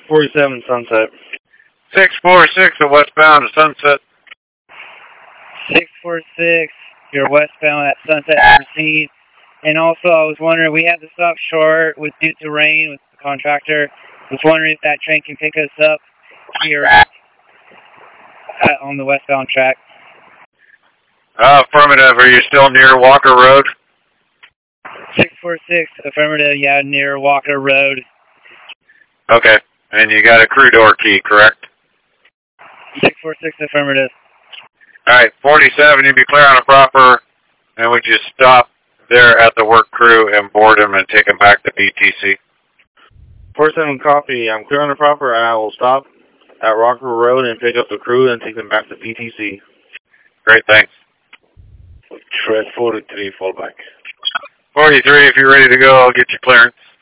47 Sunset. 646 at westbound to Sunset. 646, you're westbound at Sunset, proceed. And also, I was wondering, we had to stop short due to rain with the contractor. I was wondering if that train can pick us up here on the westbound track. Affirmative. Are you still near Walker Road? 646, affirmative, yeah, near Walker Road. Okay. And you got a crew door key, correct? 646, affirmative. All right. 47, you'd be clear on a proper, and would you stop there at the work crew and board him and take him back to BTC? 47 copy. I'm clear on the proper, and I will stop at Rocker Road and pick up the crew and take them back to PTC. Great, thanks. Tread 43, fall back. 43, if you're ready to go, I'll get your clearance.